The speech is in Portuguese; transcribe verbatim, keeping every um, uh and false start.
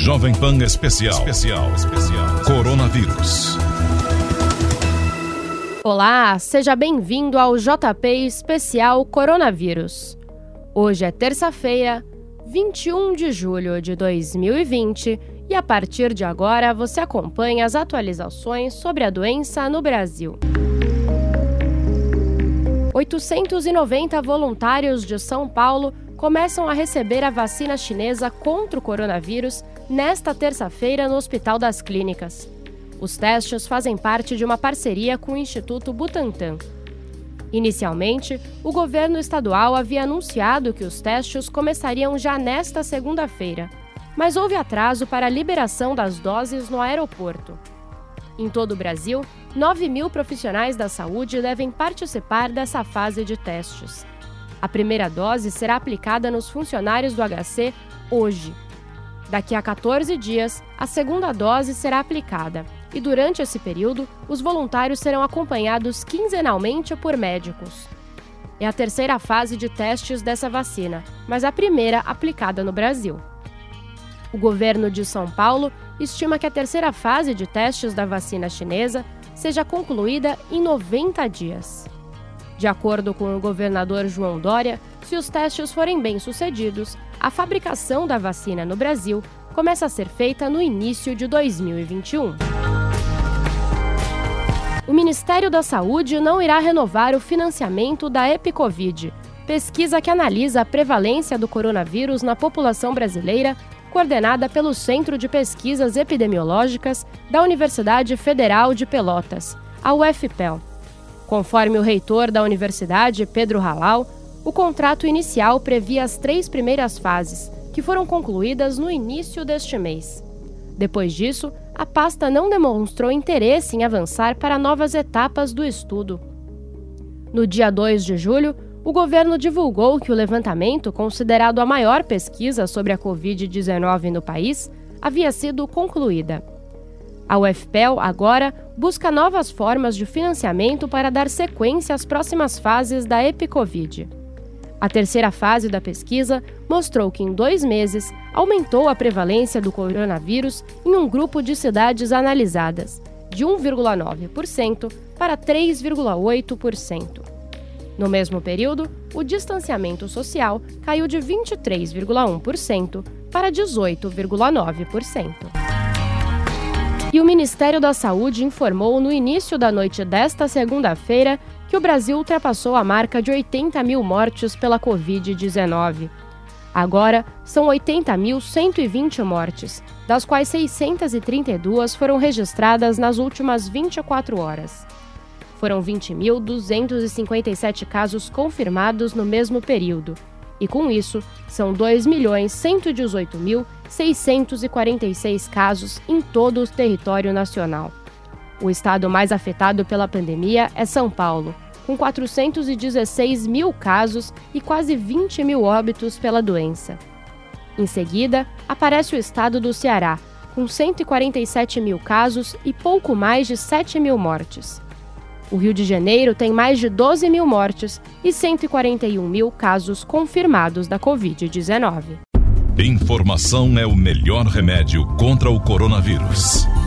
Jovem Pan Especial. Especial. Especial. Coronavírus. Olá, seja bem-vindo ao J P Especial Coronavírus. Hoje é terça-feira, vinte e um de julho de dois mil e vinte, e a partir de agora você acompanha as atualizações sobre a doença no Brasil. oitocentos e noventa voluntários de São Paulo começam a receber a vacina chinesa contra o coronavírus nesta terça-feira no Hospital das Clínicas. Os testes fazem parte de uma parceria com o Instituto Butantan. Inicialmente, o governo estadual havia anunciado que os testes começariam já nesta segunda-feira, mas houve atraso para a liberação das doses no aeroporto. Em todo o Brasil, nove mil profissionais da saúde devem participar dessa fase de testes. A primeira dose será aplicada nos funcionários do H C hoje. Daqui a quatorze dias, a segunda dose será aplicada e, durante esse período, os voluntários serão acompanhados quinzenalmente por médicos. É a terceira fase de testes dessa vacina, mas a primeira aplicada no Brasil. O governo de São Paulo estima que a terceira fase de testes da vacina chinesa seja concluída em noventa dias. De acordo com o governador João Dória, se os testes forem bem-sucedidos, a fabricação da vacina no Brasil começa a ser feita no início de dois mil e vinte e um. O Ministério da Saúde não irá renovar o financiamento da EpiCovid, pesquisa que analisa a prevalência do coronavírus na população brasileira, coordenada pelo Centro de Pesquisas Epidemiológicas da Universidade Federal de Pelotas, a U F P E L. Conforme o reitor da universidade, Pedro Halal, o contrato inicial previa as três primeiras fases, que foram concluídas no início deste mês. Depois disso, a pasta não demonstrou interesse em avançar para novas etapas do estudo. No dia dois de julho, o governo divulgou que o levantamento, considerado a maior pesquisa sobre a covid dezenove no país, havia sido concluída. A U F P E L, agora, busca novas formas de financiamento para dar sequência às próximas fases da EpiCovid. A terceira fase da pesquisa mostrou que, em dois meses, aumentou a prevalência do coronavírus em um grupo de cidades analisadas, de um vírgula nove por cento para três vírgula oito por cento. No mesmo período, o distanciamento social caiu de vinte e três vírgula um por cento para dezoito vírgula nove por cento. E o Ministério da Saúde informou no início da noite desta segunda-feira que o Brasil ultrapassou a marca de oitenta mil mortes pela covid dezenove. Agora, são oitenta mil cento e vinte mortes, das quais seiscentas e trinta e duas foram registradas nas últimas vinte e quatro horas. Foram vinte mil duzentos e cinquenta e sete casos confirmados no mesmo período, e com isso, são dois milhões cento e dezoito mil seiscentos e quarenta e seis casos em todo o território nacional. O estado mais afetado pela pandemia é São Paulo, com quatrocentos e dezesseis mil casos e quase vinte mil óbitos pela doença. Em seguida, aparece o estado do Ceará, com cento e quarenta e sete mil casos e pouco mais de sete mil mortes. O Rio de Janeiro tem mais de doze mil mortes e cento e quarenta e um mil casos confirmados da covid dezenove. Informação é o melhor remédio contra o coronavírus.